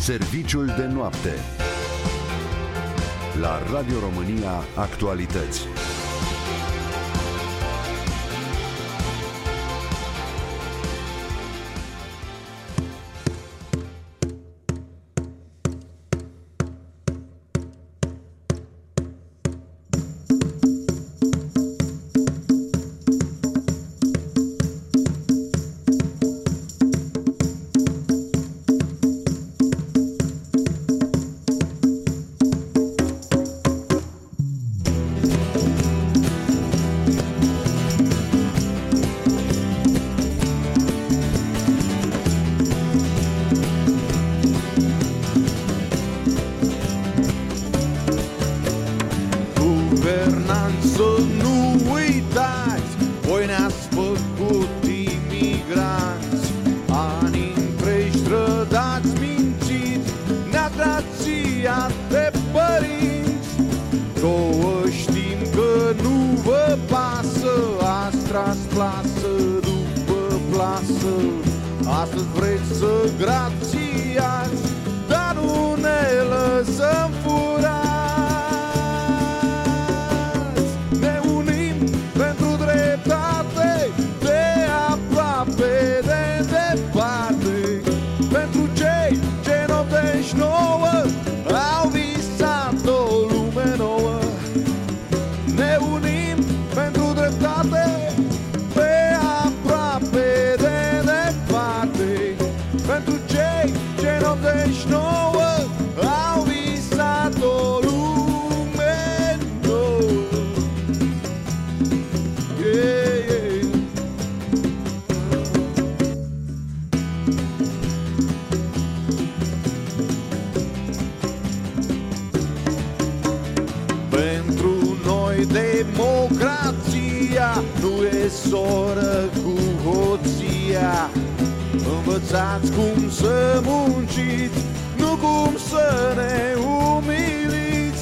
Serviciul de noapte la Radio România Actualități. Învățați cum să munciți, nu cum să ne umiliți.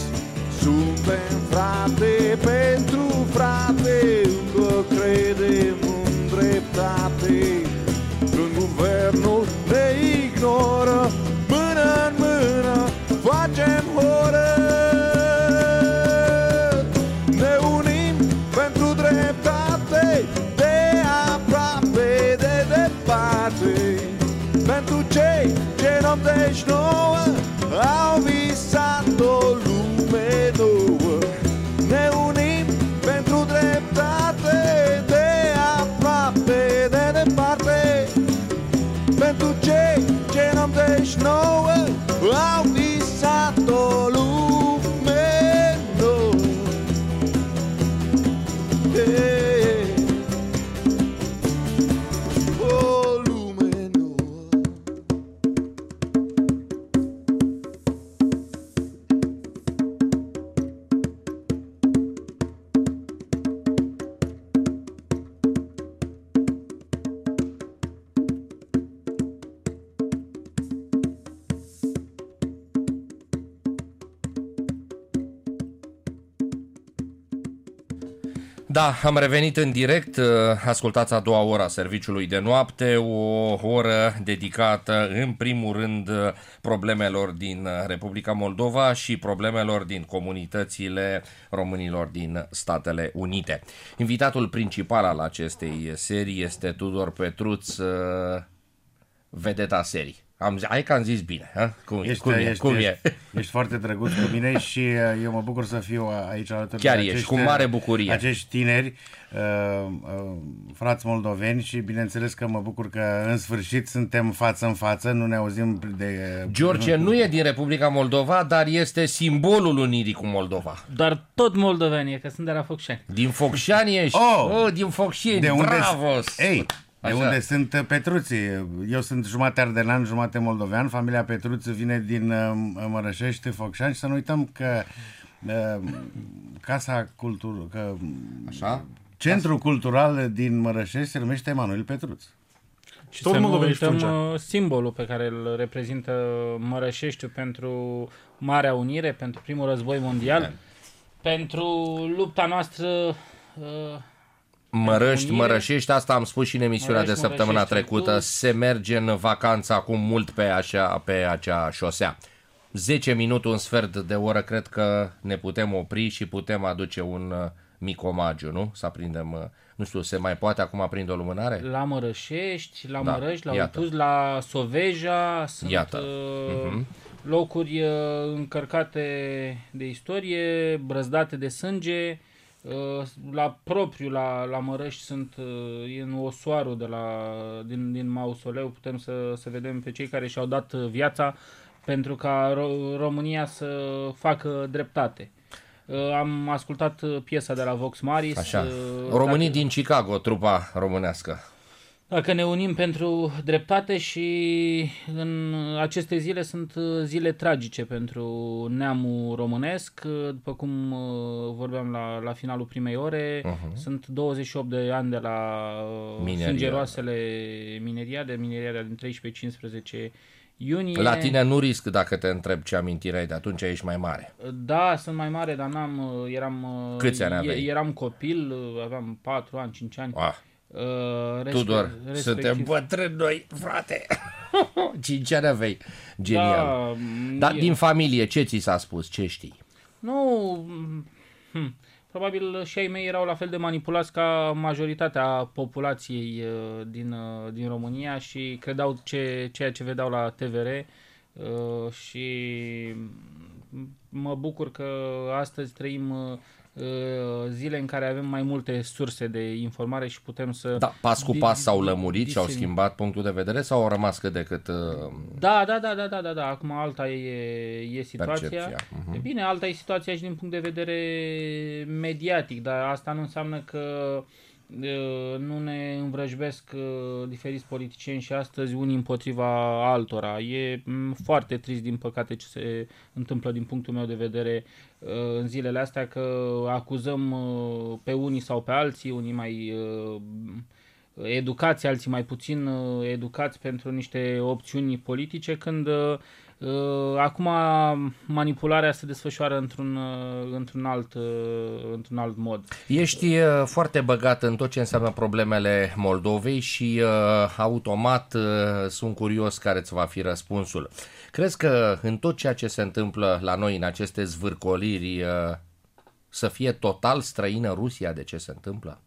Suntem frate pentru frate, încă credem în dreptate. Când guvernul ne ignoră, mână în mână facem horă. Ne unim pentru dreptate, de aproape, de departe. Pentru cei ce n-89 au visat o lume nouă. Ne unim pentru dreptate, de aproape, de departe. Pentru cei ce n-89 au visat o lume nouă. Da, am revenit în direct, ascultați a doua oră a serviciului de noapte, o oră dedicată în primul rând problemelor din Republica Moldova și problemelor din comunitățile românilor din Statele Unite. Invitatul principal al acestei serii este Tudor Petruț, vedeta serii. Hai că am zis bine, ha? Cum e? Ești foarte drăguț cu mine și eu mă bucur să fiu aici alături Chiar de ești, cu mare bucurie. Acești tineri, frați moldoveni, și bineînțeles că mă bucur că în sfârșit suntem față în față, nu ne auzim de... George nu e din Republica Moldova, dar este simbolul unirii cu Moldova. Dar tot moldoveni, că sunt de la Focșani. Din Focșani ești? Din Focșani, bravo! Ei! De unde sunt Petruții. Eu sunt jumate ardelan, jumate moldovean. Familia Petruț vine din Mărășești, Focșani. Și să nu uităm că Casa Cultură, Centrul Cultural din Mărășești se numește Emanuel Petruț. Și să nu uităm simbolul pe care îl reprezintă Mărășeștiul pentru Marea Unire, pentru primul război mondial, pentru lupta noastră Mărăști, Mărășești, asta am spus și în emisiunea de săptămâna trecută, se merge în vacanță acum mult pe acea șosea. 10 minute, un sfert de oră, cred că ne putem opri și putem aduce un mic omagiu, nu? Să aprindem, nu știu, se mai poate acum aprinde o lumânare? La Mărășești, la Mărăști, la Uituz, la Soveja, sunt locuri încărcate de istorie, brăzdate de sânge. La propriu, la Mărăști sunt în osoarul din mausoleu, putem să vedem pe cei care și-au dat viața pentru ca România să facă dreptate. Am ascultat piesa de la Vox Maris. Așa. Românii din Chicago, trupa românească. Dacă ne unim pentru dreptate, și în aceste zile sunt zile tragice pentru neamul românesc, după cum vorbeam la finalul primei ore, sunt 28 de ani de la sângeroasele mineriade din 13-15 iunie. La tine nu risc dacă te întreb ce amintire ai, de atunci ești mai mare. Da, sunt mai mare, dar Câți ani aveai? Eram copil, aveam 4 ani, 5 ani. Tudor, suntem bătrâni noi, frate. 5 ani aveai. Genial. Dar din familie, ce ți s-a spus? Ce știi? Nu, probabil și ai mei erau la fel de manipulați ca majoritatea populației din România și credeau ceea ce vedeau la TVR și mă bucur că astăzi trăim zile în care avem mai multe surse de informare și putem să... Da, pas cu pas s-au lămurit și au schimbat punctul de vedere sau au rămas cât de cât... Da. Acum alta e situația. E bine, alta e situația și din punct de vedere mediatic, dar asta nu înseamnă că nu ne învrăjbesc diferiți politicieni și astăzi unii împotriva altora. E foarte trist, din păcate, ce se întâmplă din punctul meu de vedere în zilele astea, că acuzăm pe unii sau pe alții, unii mai educați, alții mai puțin educați pentru niște opțiuni politice, când acum manipularea se desfășoară într-un alt mod. Ești foarte băgat în tot ce înseamnă problemele Moldovei și automat sunt curios care îți va fi răspunsul. Crezi că în tot ceea ce se întâmplă la noi în aceste zvârcoliri să fie total străină Rusia de ce se întâmplă?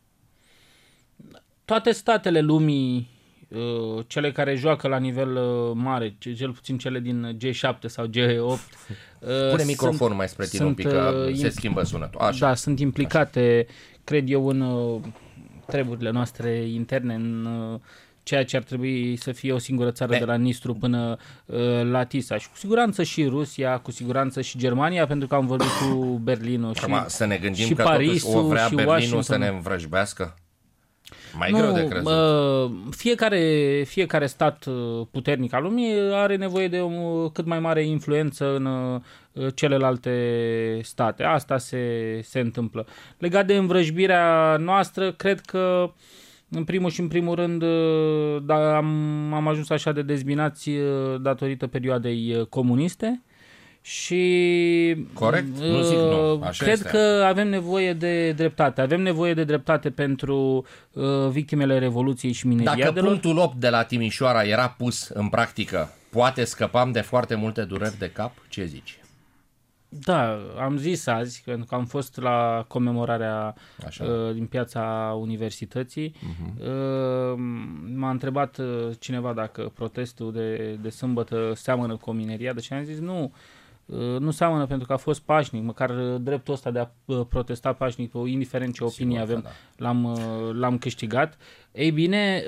Toate statele lumii, cele care joacă la nivel mare, cel puțin cele din G7 sau G8. Pune microfonul mai spre tine un pic, că se schimbă sunetul. Așa. Da, sunt implicate, cred eu, în treburile noastre interne, în ceea ce ar trebui să fie o singură țară de la Nistru până la Tisa. Și cu siguranță și Rusia, cu siguranță și Germania, pentru că am vorbit cu Berlinul să ne gândim și că Parisul, totuși o vrea Berlinul Washington să ne învrăjbească? Mai greu de crezut. Fiecare stat puternic al lumii are nevoie de o cât mai mare influență în celelalte state. Asta se întâmplă. Legat de învrăjbirea noastră, cred că în primul și în primul rând am ajuns așa de dezbinați datorită perioadei comuniste. Și corect, nu zic nu. Așa cred este. că avem nevoie de dreptate. Avem nevoie de dreptate pentru victimele Revoluției și mineriadelor. Dacă punctul 8 de la Timișoara era pus în practică, poate scăpam de foarte multe dureri de cap? Ce zici? Da, am zis azi, pentru că am fost la comemorarea din Piața Universității. M-a întrebat cineva dacă protestul de sâmbătă seamănă cu o mineriadă și am zis nu seamănă, pentru că a fost pașnic, măcar dreptul ăsta de a protesta pașnic, indiferent ce opinie avem, da. L-am câștigat. Ei bine,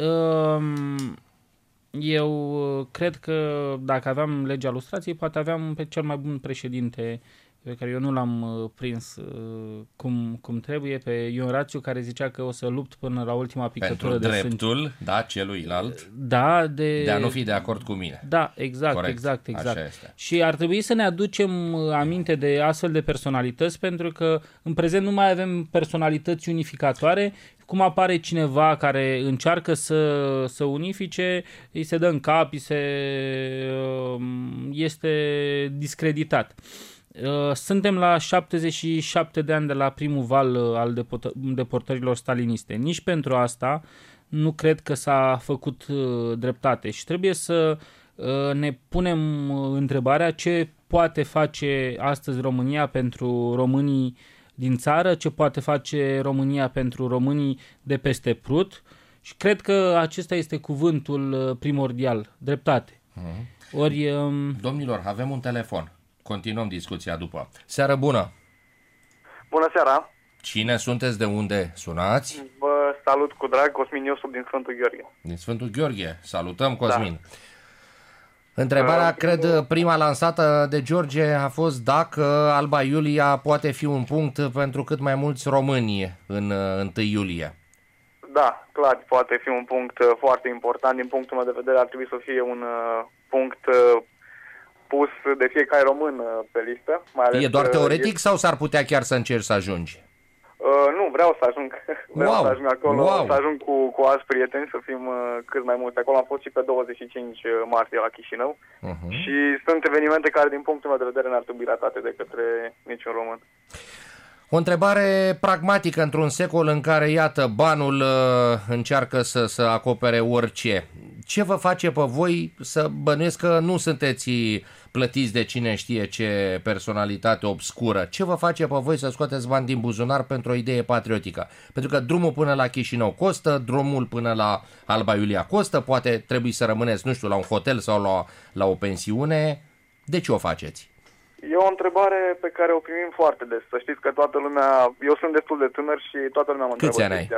eu cred că dacă aveam legea lustrației, poate aveam pe cel mai bun președinte, pe care eu nu l-am prins cum trebuie, pe Ion Rațiu, care zicea că o să lupt până la ultima picătură de sânge. Pentru dreptul, da, celuilalt, da, de a nu fi de acord cu mine. Da, exact. Corect. Exact. Și ar trebui să ne aducem aminte de astfel de personalități, pentru că în prezent nu mai avem personalități unificatoare. Cum apare cineva care încearcă să unifice, îi se dă în cap, este discreditat. Suntem la 77 de ani de la primul val al deportărilor staliniste. Nici pentru asta nu cred că s-a făcut dreptate și trebuie să ne punem întrebarea ce poate face astăzi România pentru românii din țară, ce poate face România pentru românii de peste Prut și cred că acesta este cuvântul primordial, dreptate. Ori, domnilor, avem un telefon. Continuăm discuția după. Seară bună! Bună seara! Cine sunteți, de unde sunați? Vă salut cu drag, Cosmin Iosub din Sfântul Gheorghe. Din Sfântul Gheorghe. Salutăm, Cosmin. Da. Întrebarea, cred, prima lansată de George a fost dacă Alba Iulia poate fi un punct pentru cât mai mulți români în 1 iulie. Da, clar, poate fi un punct foarte important. Din punctul meu de vedere ar trebui să fie un punct pus de fiecare român pe listă. Mai ales e doar teoretic sau s-ar putea chiar să încerci să ajungi? Nu, vreau să ajung. Să ajung acolo, să ajung cu alți prieteni, să fim cât mai mulți. Acolo am fost și pe 25 martie la Chișinău. Și sunt evenimente care, din punctul meu de vedere, n-ar trebui ratate de către niciun român. O întrebare pragmatică într-un secol în care, iată, banul încearcă să acopere orice. Ce vă face pe voi să bănuiesc că nu sunteți plătiți de cine știe ce personalitate obscură? Ce vă face pe voi să scoateți bani din buzunar pentru o idee patriotică? Pentru că drumul până la Chișinău costă, drumul până la Alba Iulia costă, poate trebuie să rămâneți, nu știu, la un hotel sau la o pensiune. De ce o faceți? E o întrebare pe care o primim foarte des. Să știți că toată lumea... Eu sunt destul de tânăr și toată lumea mă întreabă. Câți ani ai?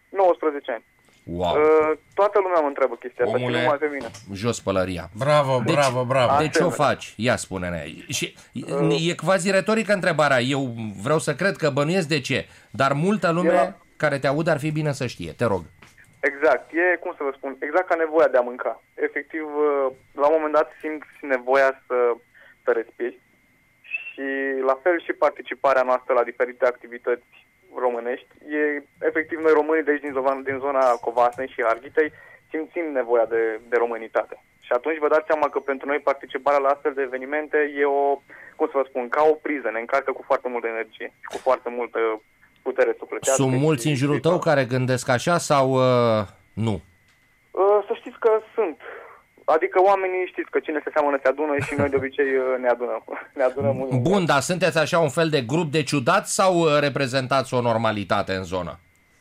19 ani. Wow. Toată lumea mă întreabă chestia asta și numai pe mine. Jos pălăria. Bravo. De ce o faci? Ia spune-ne. Și e quasi retorică întrebarea. Eu vreau să cred că bănuiesc de ce, dar multă lume care te aud ar fi bine să știe. Te rog. Exact. E, cum să vă spun, exact ca nevoia de a mânca. Efectiv, la un moment dat simți nevoia să respiri. Și la fel și participarea noastră la diferite activități românești. Efectiv, noi românii de aici din zona Covasnei și Harghitei simțim nevoia de românitate. Și atunci vă dați seama că pentru noi participarea la astfel de evenimente e cum să vă spun, ca o priză, ne încarcă cu foarte multă energie și cu foarte multă putere sufletească. Sunt mulți în jurul tău care gândesc așa sau nu? Să știți că sunt. Adică oamenii, știți că cine se seamănă se adună și noi de obicei ne adunăm mult. Bun, dar sunteți așa un fel de grup de ciudați sau reprezentați o normalitate în zonă?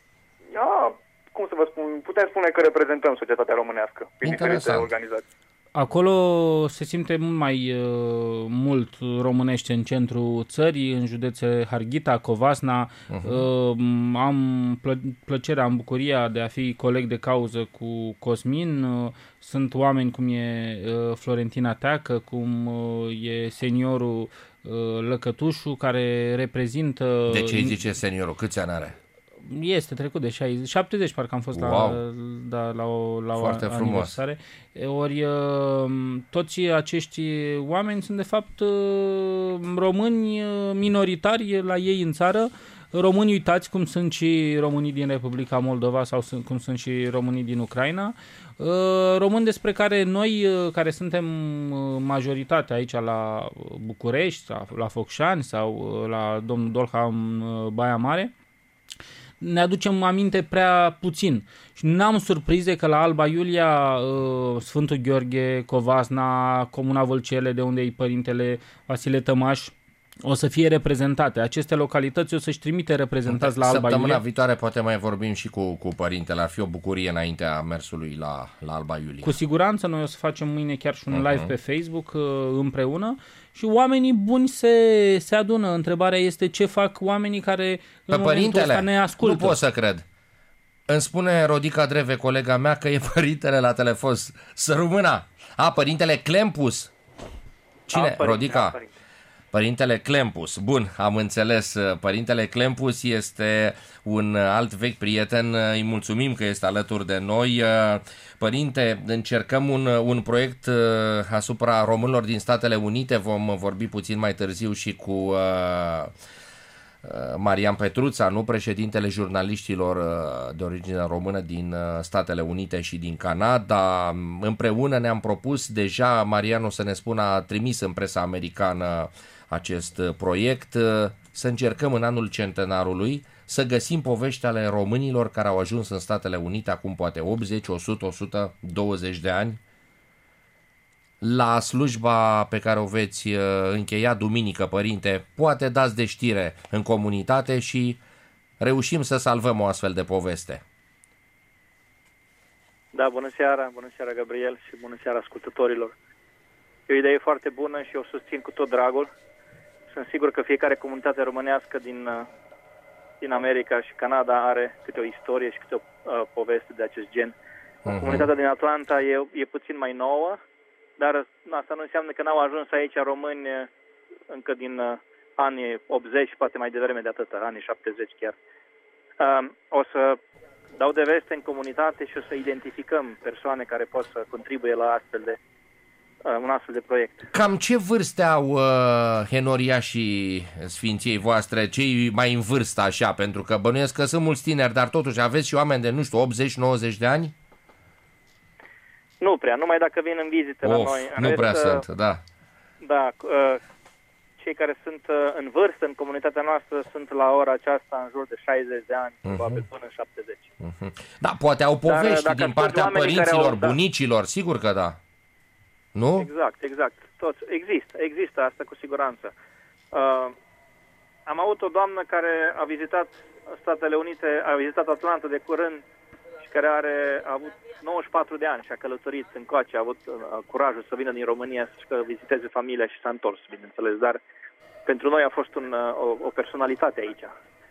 Cum să vă spun, putem spune că reprezentăm societatea românească prin diferite organizații. Acolo se simte mult mai mult românește în centrul țării, în județe Harghita, Covasna. Am plăcerea, am bucuria de a fi coleg de cauză cu Cosmin. Sunt oameni cum e Florentina Teacă, cum e seniorul Lăcătușu, care reprezintă... De ce îi zice seniorul? Câți ani are? Este trecut de 60, 70 parcă am fost la o aniversare. Ori toți acești oameni sunt de fapt români minoritari la ei în țară, români uitați cum sunt și românii din Republica Moldova sau cum sunt și românii din Ucraina, români despre care noi, care suntem majoritatea aici la București, la Focșani sau la domnul Dolha în Baia Mare, ne aducem aminte prea puțin. Și n-am surprize că la Alba Iulia, Sfântul Gheorghe, Covasna, Comuna Vâlcele, de unde e părintele Vasile Tămaș, o să fie reprezentate. Aceste localități o să-și trimite reprezentați la Alba Iulia. Săptămâna viitoare poate mai vorbim și cu părintele. Ar fi o bucurie înaintea mersului la Alba Iulia. Cu siguranță noi o să facem mâine chiar și un live pe Facebook împreună și oamenii buni se adună. Întrebarea este ce fac oamenii care în momentul ăsta ne ascultă. Nu pot să cred. Îmi spune Rodica Dreve, colega mea, că e părintele la telefon. Să rămână. Părintele Clempus. Cine? Rodica? Părintele Clempus. Bun, am înțeles. Părintele Clempus este un alt vechi prieten. Îi mulțumim că este alături de noi. Părinte, încercăm un proiect asupra românilor din Statele Unite. Vom vorbi puțin mai târziu și cu Marian Petruța, nu, președintele jurnaliștilor de origine română din Statele Unite și din Canada. Împreună ne-am propus deja, Marian o să ne spună, a trimis în presa americană acest proiect, să încercăm în anul centenarului să găsim povești ale românilor care au ajuns în Statele Unite acum poate 80, 100, 120 de ani, la slujba pe care o veți încheia duminică, părinte, poate dați de știre în comunitate și reușim să salvăm o astfel de poveste. Da, bună seara, Gabriel, și bună seara ascultătorilor. E o idee foarte bună și o susțin cu tot dragul. Sunt sigur că fiecare comunitate românească din America și Canada are câte o istorie și câte o poveste de acest gen. Comunitatea din Atlanta e puțin mai nouă, dar asta nu înseamnă că n-au ajuns aici români încă din anii 80, poate mai devreme de atâta, anii 70 chiar. O să dau de veste în comunitate și o să identificăm persoane care pot să contribuie la un astfel de proiect. Cam ce vârste au henoriașii Sfinției voastre, cei mai în vârstă așa? Pentru că bănuiesc că sunt mulți tineri, dar totuși aveți și oameni de, 80-90 de ani? Nu prea, numai dacă vin în vizită la noi. Nu prea sunt, da. Da, cei care sunt în vârstă în comunitatea noastră sunt la ora aceasta în jur de 60 de ani, probabil până în 70. Da, poate au povești din partea părinților, bunicilor, sigur că da. Nu? Exact. Toți. Există asta cu siguranță. Am avut o doamnă care a vizitat Statele Unite, a vizitat Atlanta de curând și care a avut 94 de ani și a călătorit încoace, a avut curajul să vină din România să viziteze familia și s-a întors, bineînțeles, dar pentru noi a fost o personalitate aici,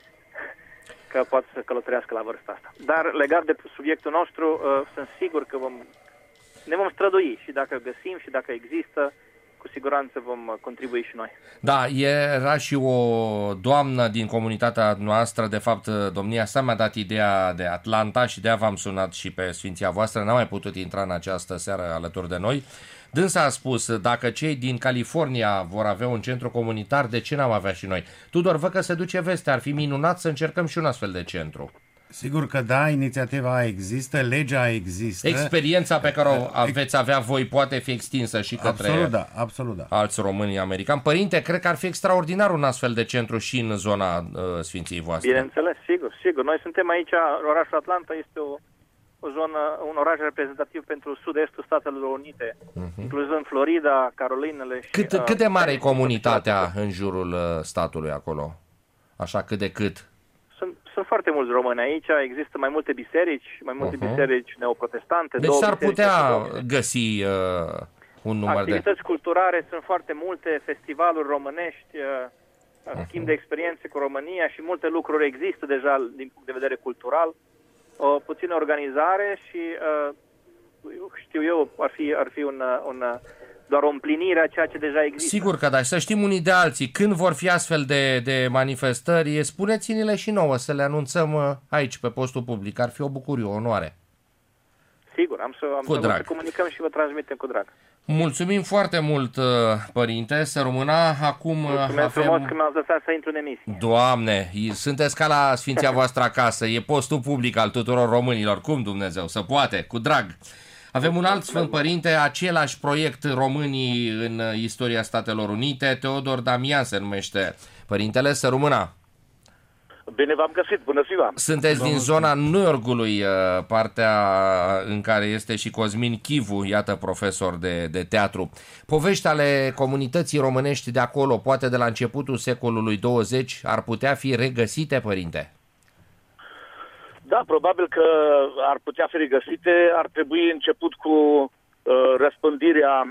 că poate să călătorească la vârsta asta. Dar legat de subiectul nostru, sunt sigur că ne vom strădui și dacă găsim și dacă există, cu siguranță vom contribui și noi. Da, era și o doamnă din comunitatea noastră, de fapt domnia sa mi-a dat ideea de Atlanta și de-aia v-am sunat și pe Sfinția voastră, n-am mai putut intra în această seară alături de noi. Dânsa a spus, dacă cei din California vor avea un centru comunitar, de ce n-am avea și noi? Tudor, văd că se duce veste, ar fi minunat să încercăm și un astfel de centru. Sigur că da, inițiativa există, legea există. Experiența pe care o veți avea voi poate fi extinsă și către absolut da. alți români americani. Părinte, cred că ar fi extraordinar un astfel de centru și în zona Sfinției voastre. Bineînțeles, sigur. Noi suntem aici, orașul Atlanta este o zonă, un oraș reprezentativ pentru sud-estul Statelor Unite, incluzând Florida, Carolinele. Cât de mare e comunitatea în jurul statului acolo? Așa cât de cât? Sunt foarte mulți români aici, există mai multe biserici neoprotestante. Deci s-ar putea găsi un număr activități culturale sunt foarte multe, festivaluri românești, schimb de experiențe cu România și multe lucruri există deja din punct de vedere cultural. O puțină organizare și știu eu, ar fi doar o împlinire a ceea ce deja există. Sigur că da, să știm unii de alții. Când vor fi astfel de manifestări, spuneți-ne-le și nouă, să le anunțăm aici pe postul public. Ar fi o bucurie, o onoare. Sigur, am să vă comunicăm și vă transmitem cu drag. Mulțumim foarte mult, părinte, să rămâna. Acum mulțumesc frumos că mi-ați lăsat să intru în emisie. Doamne, sunteți ca la Sfinția voastră acasă, e postul public al tuturor românilor. Cum Dumnezeu, să poate, cu drag. Avem un alt Sfânt Părinte, același proiect Românii în istoria Statelor Unite, Teodor Damian se numește părintele, să rămână. Bine v-am găsit, bună ziua! Sunteți din zona New Yorkului, partea în care este și Cosmin Chivu, iată profesor de teatru. Povești ale comunității românești de acolo, poate de la începutul secolului 20, ar putea fi regăsite, părinte? Da, probabil că ar putea fi regăsite. Ar trebui început cu răspândirea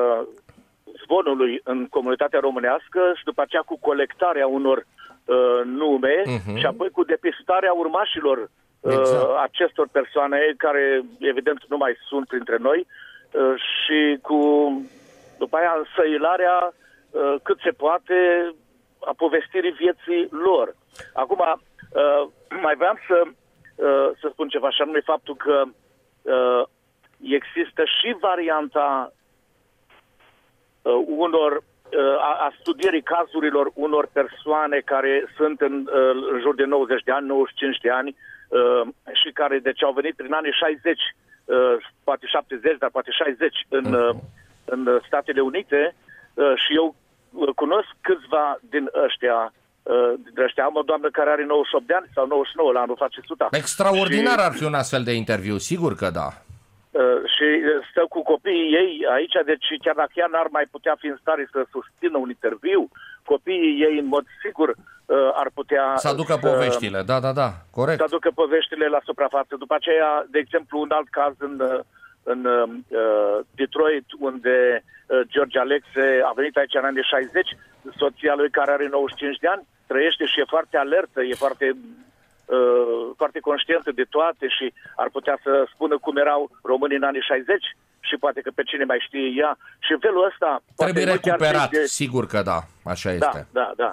zvonului în comunitatea românească și după aceea cu colectarea unor nume și apoi cu depistarea urmașilor acestor persoane care evident nu mai sunt printre noi și cu după aia însăilarea cât se poate a povestirii vieții lor. Acum mai vreau să spun ceva, și anume faptul că există și varianta a studierii cazurilor unor persoane care sunt în jur de 90 de ani, 95 de ani și care deci au venit prin anii 60, poate 70, dar poate 60 în Statele Unite și eu cunosc câți câțiva din ăștia. Am o doamnă care are 98 de ani sau 99, la anul face 100. Extraordinar ar fi un astfel de interviu, sigur că da. Și stă cu copiii ei aici, deci chiar dacă ea n-ar mai putea fi în stare să susțină un interviu, copiii ei în mod sigur ar putea să aducă poveștile, da, corect. Să aducă poveștile la suprafață. După aceea, de exemplu, un alt caz în Detroit, unde George Alexe a venit aici în anii 60, soția lui care are 95 de ani, trăiește și e foarte alertă, e foarte conștientă de toate și ar putea să spună cum erau românii în anii 60 și poate că pe cine mai știe ea. Și în felul ăsta... Trebuie recuperat, sigur că da, așa este. Da.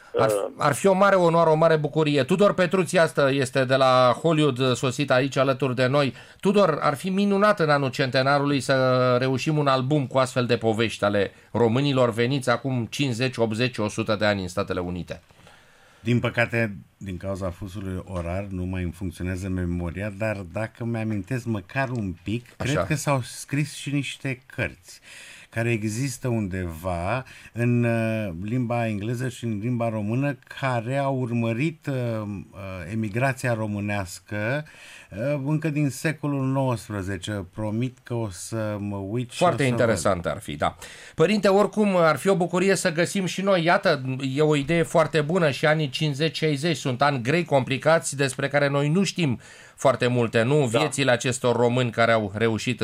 Ar fi o mare onoare, o mare bucurie. Tudor Petruții asta este de la Hollywood sosit aici alături de noi. Tudor, ar fi minunat în anul centenarului să reușim un album cu astfel de povești ale românilor veniți acum 50, 80, 100 de ani în Statele Unite. Din păcate, din cauza fusului orar, nu mai îmi funcționează memoria, dar dacă mi-amintesc măcar un pic, cred că s-au scris și niște cărți care există undeva în limba engleză și în limba română, care au urmărit emigrația românească încă din secolul XIX. Promit că o să mă uit. Foarte interesant ar fi, da. Părinte, oricum ar fi o bucurie să găsim și noi. Iată, e o idee foarte bună și anii 50-60 sunt ani grei, complicați, despre care noi nu știm foarte multe, nu? Viețile acestor români care au reușit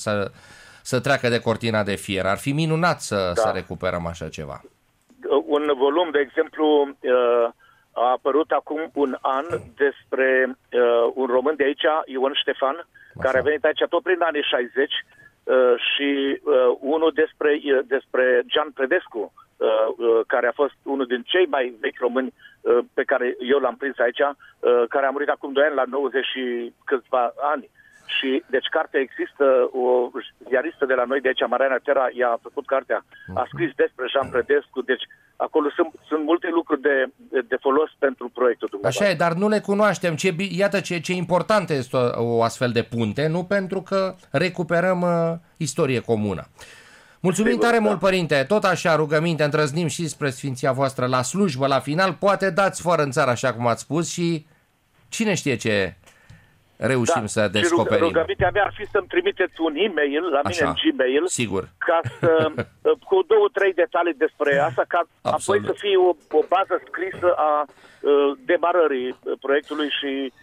să treacă de cortina de fier. Ar fi minunat să recuperăm așa ceva. Un volum, de exemplu, a apărut acum un an despre un român de aici, Ion Ștefan, care a venit aici tot prin anii 60 și unul despre Gian Predescu, care a fost unul din cei mai vechi români pe care eu l-am prins aici, care a murit acum 2 ani la 90 și câțiva ani. Și, deci, cartea există, o ziaristă de la noi de aici, Mariana Terra, i-a făcut cartea, a scris despre Jean Predescu, deci acolo sunt multe lucruri de folos pentru proiectul dumneavoastră. Așa e, dar nu le cunoaștem. Iată ce importantă este o astfel de punte, nu pentru că recuperăm istorie comună. Mulțumim tare mult, părinte, tot așa rugăminte, îndrăznim și spre Sfinția voastră la slujbă, la final, poate dați fără în țară, așa cum ați spus, și cine știe ce reușim să descoperim. Și rugămintea mea ar fi să-mi trimiteți un e-mail la mine în Gmail, sigur, ca cu 2-3 detalii despre asta, ca apoi să fie o bază scrisă a demarării proiectului și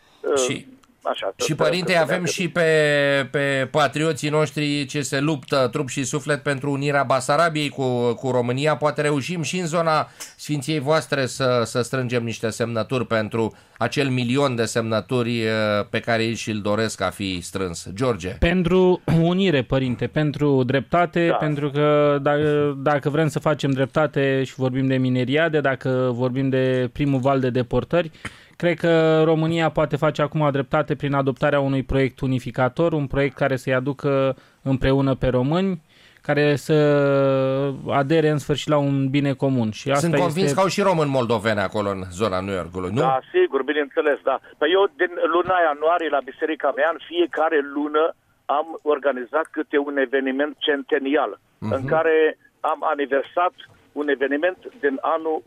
așa. Și părinte, avem și pe patrioții noștri ce se luptă trup și suflet pentru unirea Basarabiei cu România. Poate reușim și în zona Sfinției voastre să strângem niște semnături pentru acel 1.000.000 de semnături pe care ei și-l doresc a fi strâns. George. Pentru unire, părinte, pentru dreptate, pentru că dacă vrem să facem dreptate și vorbim de mineriade, dacă vorbim de primul val de deportări, cred că România poate face acum dreptate prin adoptarea unui proiect unificator, un proiect care să-i aducă împreună pe români, care să adere în sfârșit la un bine comun. Și asta sunt convins că au și români moldoveni acolo în zona New Yorkului, nu? Da, sigur, bineînțeles, da. Păi eu din luna ianuarie la biserica mea, în fiecare lună am organizat câte un eveniment centenial, în care am aniversat un eveniment din anul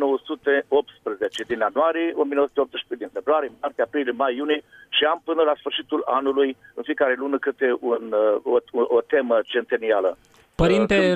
1918, din ianuarie 1918, din februarie, martie, aprilie, mai, iunie și am până la sfârșitul anului, în fiecare lună, câte o temă centenială. Părinte,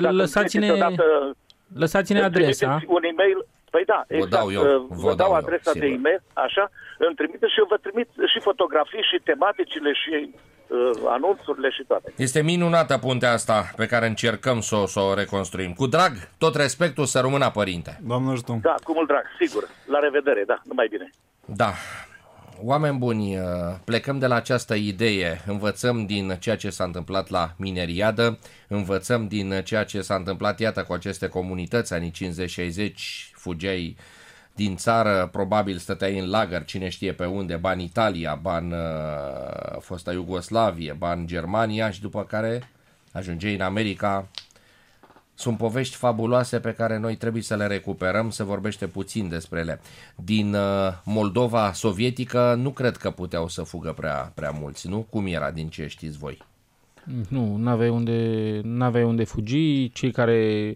lăsați-ne adresa. Un e-mail, păi da, exact, vă dau adresa de e-mail, așa, îmi trimite și eu vă trimit și fotografii și tematicile și anunțurile și toate. Este minunată puntea asta pe care încercăm să o reconstruim. Cu drag, tot respectul, să rămână, părinte. Doamne ajută. Da, cu mult drag, sigur. La revedere, da, numai bine. Da. Oameni buni, plecăm de la această idee, învățăm din ceea ce s-a întâmplat la mineriadă, învățăm din ceea ce s-a întâmplat, iată, cu aceste comunități, anii 50-60, fugeai din țară, probabil stăteai în lagăr, cine știe pe unde, ba în Italia, ba în fosta Iugoslavie, ba în Germania și după care ajungeai în America. Sunt povești fabuloase pe care noi trebuie să le recuperăm, se vorbește puțin despre ele. Din Moldova sovietică nu cred că puteau să fugă prea mulți, nu? Cum era, din ce știți voi? Nu, n-aveai unde fugi, cei care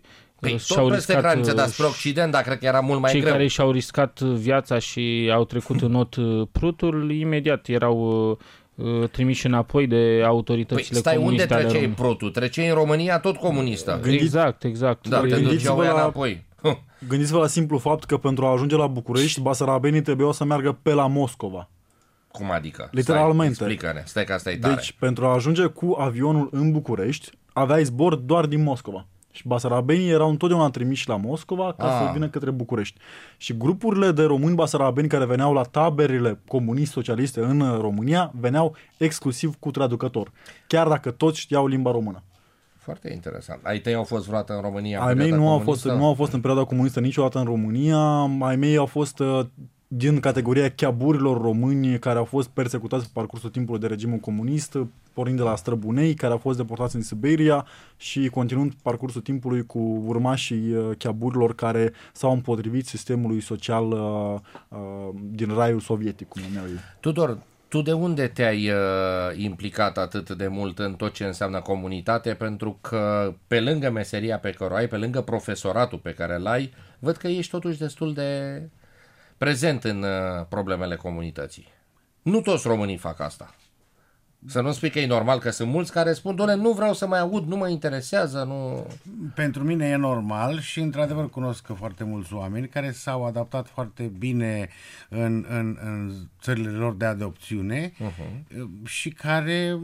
tot peste granițe, dar spre Occident, dar cred că era mult mai greu. Cei care și-au riscat viața și au trecut în not prutul, imediat erau trimiși înapoi de autoritățile comuniste. Unde treceai prutul? Treceai în România tot comunistă. Exact. Da, te duceau înapoi. Gândiți-vă la simplu fapt că pentru a ajunge la București, basarabenii trebuiau să meargă pe la Moscova. Cum adică? Literalmente. Explică-ne, stai că asta e tare. Deci, pentru a ajunge cu avionul în București, aveai zbor doar din Moscova. Și basarabenii erau întotdeauna trimiși la Moscova ca să vină către București. Și grupurile de români basarabeni care veneau la taberele comunist-socialiste în România veneau exclusiv cu traducător, chiar dacă toți știau limba română. Foarte interesant. Ai tăi au fost vreodată în România? Ai mei nu au fost în perioada comunistă niciodată în România. Ai mei au fost din categoria cheaburilor români care au fost persecutați pe parcursul timpului de regimul comunist, pornind de la străbunei, care au fost deportați în Siberia și continuând parcursul timpului cu urmașii cheaburilor care s-au împotrivit sistemului social din raiul sovietic, cum numeau ei. Tudor, tu de unde te-ai implicat atât de mult în tot ce înseamnă comunitate? Pentru că pe lângă meseria pe care o ai, pe lângă profesoratul pe care l-ai, văd că ești totuși destul de prezent în problemele comunității. Nu toți românii fac asta. Să nu spui că e normal, că sunt mulți care spun, doamne, nu vreau să mai aud, nu mă interesează, nu... Pentru mine e normal și într-adevăr cunosc foarte mulți oameni care s-au adaptat foarte bine în țările lor de adopțiune și care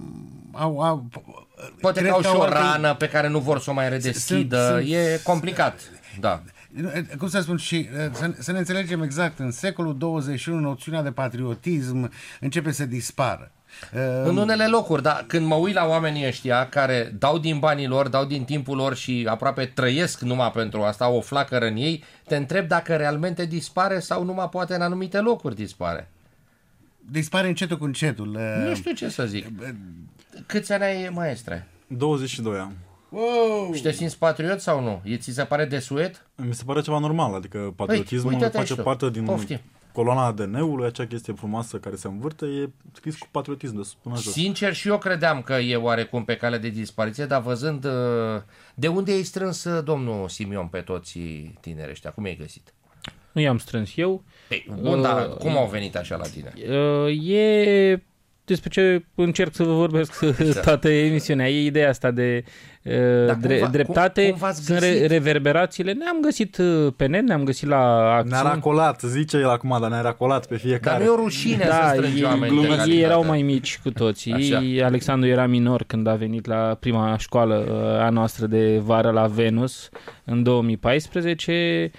au poate că au și o rană pe care nu vor să o mai redeschidă, e complicat, da. Cum să spun, și să ne înțelegem exact, în secolul 21 noțiunea de patriotism începe să dispară. În unele locuri, dar când mă uit la oamenii ăștia care dau din banii lor, dau din timpul lor și aproape trăiesc numai pentru asta, o flacără în ei, te întreb dacă realmente dispare sau numai poate în anumite locuri dispare. Dispare încetul cu încetul. Nu știu ce să zic. Câți ani ai, maestre? 22 ani. Wow. Și te simți patriot sau nu? Ți se pare desuet? Mi se pare ceva normal, adică patriotismul face parte din coloana ADN-ului, acea chestie frumoasă care se învârte, e scris cu patriotism de sus până jos. Sincer, și eu credeam că e oarecum pe cale de dispariție, dar văzând de unde ai strâns, domnul Simion, pe toți tineri ăștia, cum i-ai găsit? Nu i-am strâns eu. Bun, dar cum au venit așa la tine? E despre ce încerc să vă vorbesc toată emisiunea. E ideea asta de dreptate. Sunt reverberațiile. Ne-am găsit pe net, ne-am găsit la acțiuni. Ne-a racolat, zice el acum, dar ne-a racolat pe fiecare. Dar nu e o rușine să strângi oameni. Ei erau mai mici cu toții. Așa. Alexandru era minor când a venit la prima școală a noastră de vară la Venus în 2014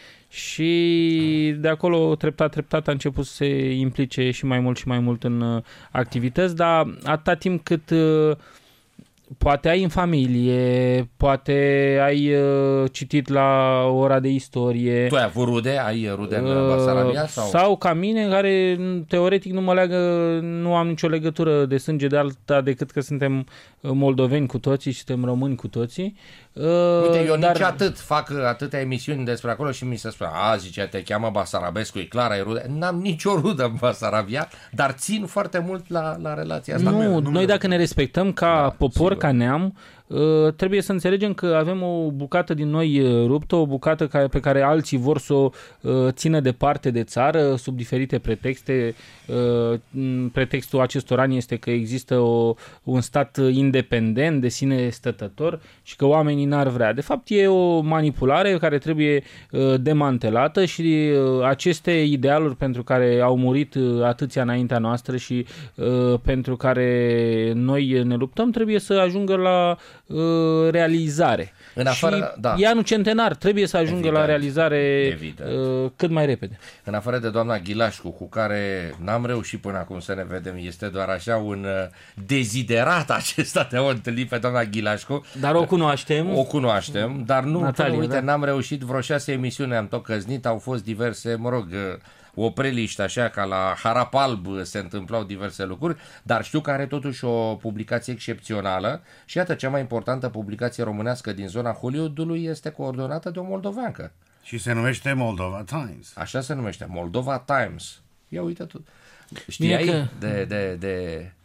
și de acolo treptat a început să se implice și mai mult în activități, dar atâta timp cât poate ai în familie, poate ai citit la ora de istorie. Tu ai avut rude? Ai rude în Basarabia? Sau ca mine, care teoretic nu am nicio legătură de sânge de alta decât că suntem moldoveni cu toții și suntem români cu toții. Uite, eu nici atât fac atâtea emisiuni despre acolo și mi se spune, zice, te cheamă Basarabescu, e clar, ai rude. N-am nicio rudă în Basarabia, dar țin foarte mult la relația asta. Noi dacă ne respectăm ca popor, ca neam, trebuie să înțelegem că avem o bucată din noi ruptă, o bucată pe care alții vor să o țină departe de țară sub diferite pretexte. Pretextul acestor ani este că există un stat independent, de sine stătător și că oamenii n-ar vrea. De fapt, e o manipulare care trebuie demantelată și aceste idealuri pentru care au murit atâția înaintea noastră și pentru care noi ne luptăm trebuie să ajungă la realizare. Și anul centenar trebuie să ajungă la realizare cât mai repede. În afară de doamna Ghilașcu, cu care n-am reușit până acum să ne vedem, este doar așa un deziderat acesta de a o întâlni pe doamna Ghilașcu. Dar o cunoaștem. O cunoaștem, dar nu, Natalia, uite, n-am reușit, vreo 6 emisiuni am tot căznit, au fost diverse, opreliști, așa, ca la Harapalb se întâmplau diverse lucruri, dar știu că are totuși o publicație excepțională și iată, cea mai importantă publicație românească din zona Hollywoodului este coordonată de o moldoveancă. Și se numește Moldova Times. Așa se numește, Moldova Times. Ia uite tu. Știai de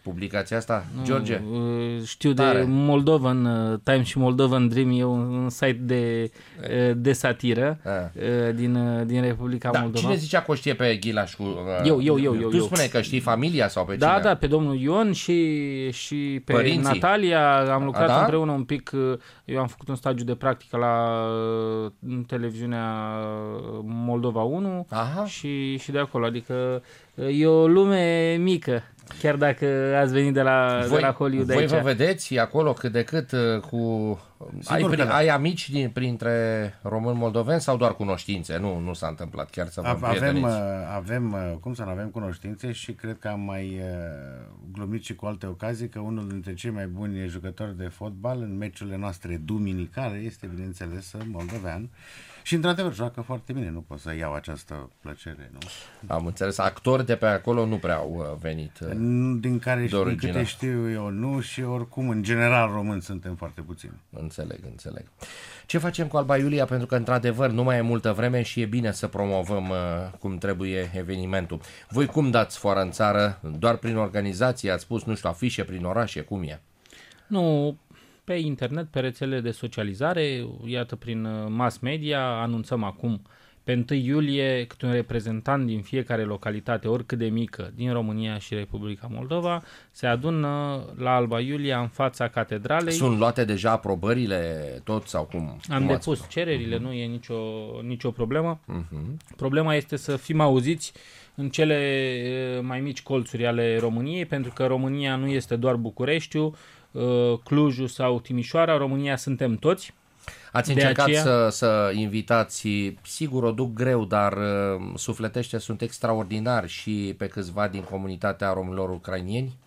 publicația asta, George? Știu tare. De Moldovan Times și Moldovan Dream, e un site de satiră din Republica Moldova. Cine zicea că o știe pe Ghilaș? Eu. Tu spune că știi familia sau pe cine? Da, pe domnul Ion și pe părinții. Natalia. Am lucrat împreună un pic. Eu am făcut un stagiu de practică la televiziunea Moldova 1 și de acolo. Adică e o lume mică. Chiar dacă ați venit de la Hollywood aici. Voi vă vedeți acolo cât de cât cu... Ai amici printre români moldoveni sau doar cunoștințe? Nu s-a întâmplat chiar să vă împrieteniți. Avem cunoștințe și cred că am mai glumit și cu alte ocazii că unul dintre cei mai buni jucători de fotbal în meciurile noastre duminicale este, bineînțeles, moldovean. Și într-adevăr joacă foarte bine, nu pot să iau această plăcere, nu? Am înțeles, actori de pe acolo nu prea au venit. Din câte știu eu nu, și oricum în general români suntem foarte puțini. Înțeleg. Ce facem cu Alba Iulia? Pentru că într-adevăr nu mai e multă vreme și e bine să promovăm cum trebuie evenimentul. Voi cum dați foară în țară? Doar prin organizație? Ați spus, nu știu, afișe prin orașe? Cum e? Nu, pe internet, pe rețele de socializare, iată prin mass media, anunțăm acum pe 1 iulie câte un reprezentant din fiecare localitate, oricât de mică, din România și Republica Moldova, se adună la Alba Iulia în fața catedralei. Sunt luate deja aprobările tot sau cum? Am depus cererile, nu e nicio problemă. Problema este să fim auziți în cele mai mici colțuri ale României, pentru că România nu este doar Bucureștiul, Clujul sau Timișoara, România suntem toți. Ați încercat să invitați, sigur o duc greu, dar sufletește sunt extraordinari și pe câțiva din comunitatea românilor ucrainieni?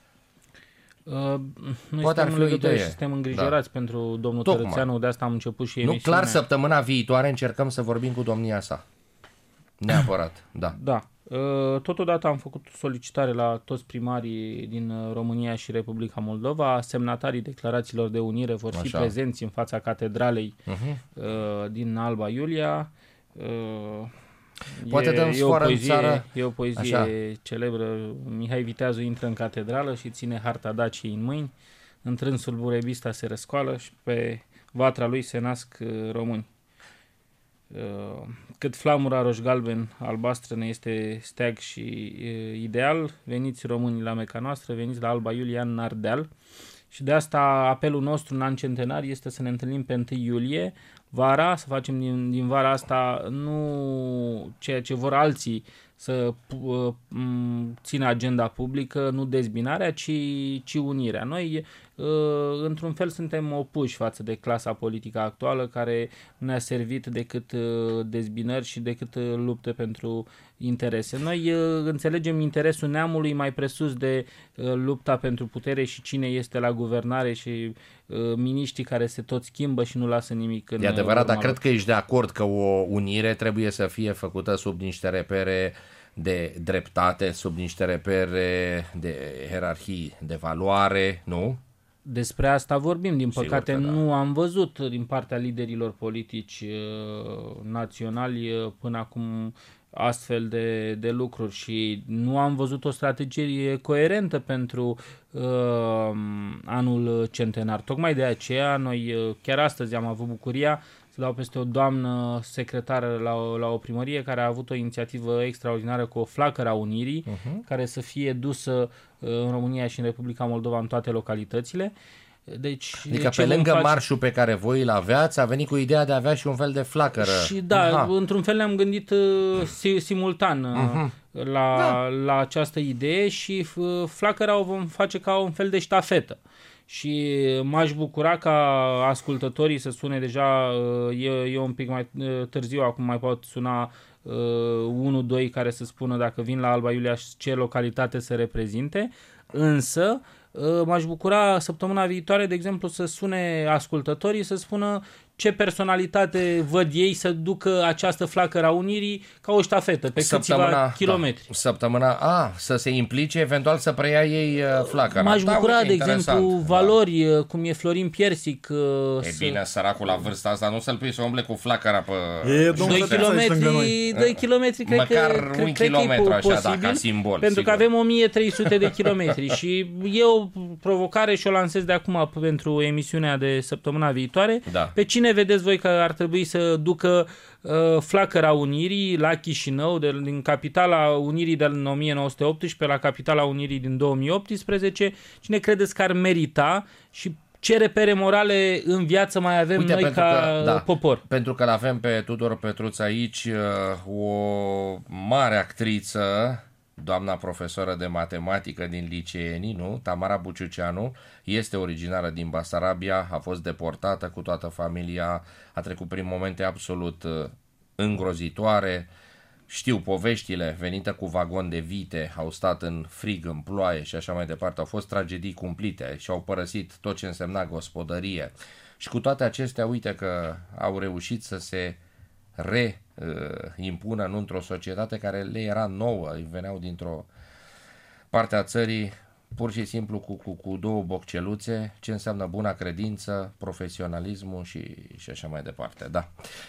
Noi suntem în legătură și suntem îngrijorați pentru domnul Tărățeanu, de asta am început și emisiunea. Nu, clar, săptămâna viitoare încercăm să vorbim cu domnia sa. Neapărat, da. Totodată am făcut solicitare la toți primarii din România și Republica Moldova. Semnatarii declarațiilor de unire vor fi prezenți în fața catedralei din Alba Iulia. Poate dăm sfoară în țară. E o poezie celebră. Mihai Viteazu intră în catedrală și ține harta Daciei în mâini. În trânsul burebista se răscoală și pe vatra lui se nasc români. Cât flamura roș-galben albastră ne este steag și ideal, veniți români la Meca noastră, veniți la Alba Iulia în Ardeal. Și de asta apelul nostru în an centenar este să ne întâlnim pe 1 iulie, vara, să facem din vara asta nu ceea ce vor alții să țină agenda publică, nu dezbinarea, ci unirea. Noi, într-un fel, suntem opuși față de clasa politică actuală, care nu ne-a servit decât dezbinări și decât lupte pentru interese. Noi înțelegem interesul neamului mai presus de lupta pentru putere și cine este la guvernare și miniștrii care se tot schimbă și nu lasă nimic în E adevărat, dar cred că ești de acord că o unire trebuie să fie făcută sub niște repere de dreptate, sub niște repere de ierarhii de valoare, nu? Despre asta vorbim, din păcate nu am văzut din partea liderilor politici naționali până acum astfel de lucruri și nu am văzut o strategie coerentă pentru anul centenar. Tocmai de aceea noi chiar astăzi am avut bucuria să dau peste o doamnă secretară la o primărie care a avut o inițiativă extraordinară cu o flacără a unirii, care să fie dusă în România și în Republica Moldova în toate localitățile. Adică pe lângă marșul pe care voi îl aveați, a venit cu ideea de a avea și un fel de flacără. Și într-un fel ne-am gândit simultan la această idee și flacăra o vom face ca un fel de ștafetă. Și m-aș bucura ca ascultătorii să sune deja, e un pic mai târziu, acum mai pot suna 1-2 care să spună dacă vin la Alba Iulia ce localitate să reprezinte, însă m-aș bucura săptămâna viitoare, de exemplu, să sune ascultătorii să spună ce personalitate văd ei să ducă această flacără a unirii ca o ștafetă pe câțiva kilometri. Să se implice, eventual să preia ei flacăra. M-aș bucura, de exemplu, valori, cum e Florin Piersic. Bine, săracul la vârsta asta, nu să-l pui să umble cu flacăra pe... 2 kilometri, cred măcar că, un kilometru așa, da, ca simbol. Pentru că avem 1300 de kilometri și e o provocare și o lansez de acum pentru emisiunea de săptămâna viitoare. Da. Pe cine vedeți voi că ar trebui să ducă flacăra unirii la Chișinău, din capitala unirii din 1918 la capitala unirii din 2018? Cine credeți că ar merita și ce repere morale în viață mai avem noi ca popor? Pentru că l-avem pe Tudor Petruț aici, o mare actriță, doamna profesoră de matematică din Liceeni, nu? Tamara Buciuceanu, este originară din Basarabia, a fost deportată cu toată familia, a trecut prin momente absolut îngrozitoare. Știu poveștile, venită cu vagon de vite, au stat în frig, în ploaie și așa mai departe. Au fost tragedii cumplite și au părăsit tot ce însemna gospodărie. Și cu toate acestea, uite că au reușit să se reimpună într-o societate care le era nouă, îi veneau dintr-o parte a țării pur și simplu cu două bocceluțe, ce înseamnă buna credință, profesionalismul și așa mai departe. Da.